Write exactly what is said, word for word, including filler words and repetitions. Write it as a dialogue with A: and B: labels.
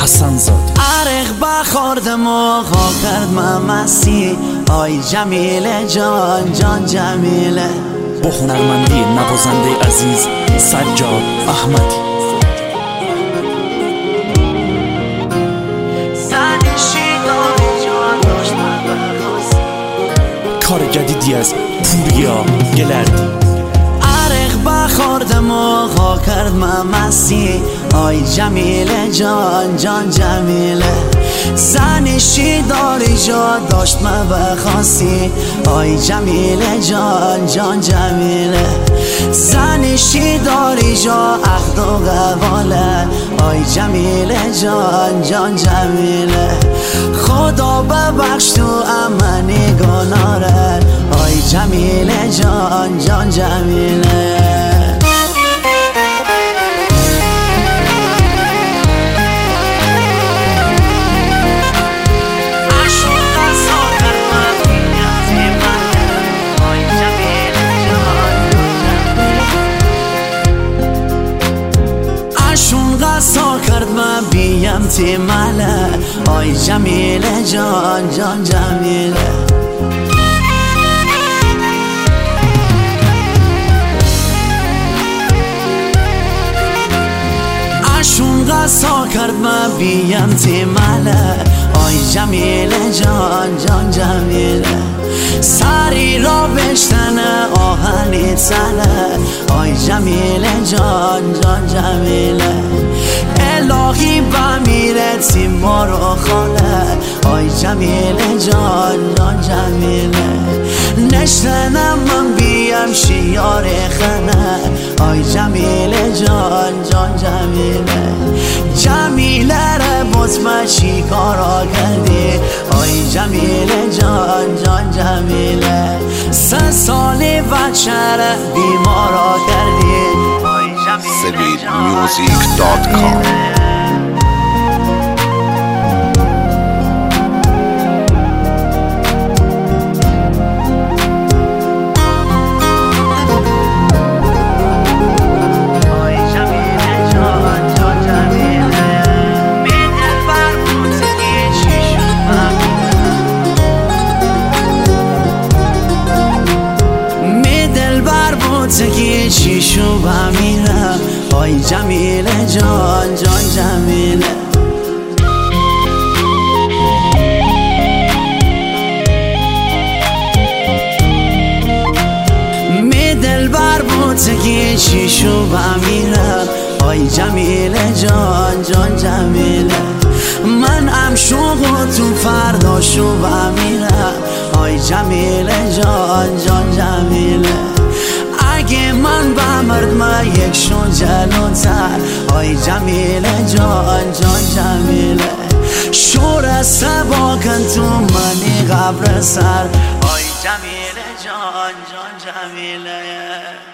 A: حسن زاده.
B: عرق بخوردم و خا کرد ممسی، آی جمیله جان جان جمیله.
A: با هنرمندی نوازنده عزیز سجاد احمدی. کار جدیدی از پوریا گلردی.
B: عرق بخوردم و خا کرد ممسی، آی جمیله جان جان جمیله. زنشی داری جا داشت ما بخواستی، آی جمیله جان جان جمیله. زنشی داری جا عهد و قواله، آی جمیله جان جان جمیله. خدا ببخش تو امنی گناره، آی جمیله جان جان جمیله. سا کرد من بیم تیماله، آی جمیله جان جان جمیله. اشون قصا کرد من بیم تیماله، آی جمیله جان جان جمیله. سری را بشتنه آهنی تله، آی جمیله جان جان جمیله. الهی بمیره تیما رو خاله، آی جمیله جان جان جمیله. نشتنم من بیم شیار خنه، آی جمیله جان جان جمیله. جمیله رو بزمه چی کارا کردی، آی جمیله جان جان جمیله. سه سالی بچه رو بیمارا کردی، آی جمیله جان
C: سبید دات کام.
B: تکی چی شو بمیرم، آی جمیله جان جان جمیله. می دل بر بود تکی چی شو بمیرم، آی جمیله جان جان جمیله. من ام شوق و تو فردا شو بمیرم، آی جمیله جان جان جمیله. اگه من بمرد من یک شون جلوتر، آی جمیله جان جان جمیله. شور سبا کن تو منی قبر سر، آی جمیله جان جان جمیله.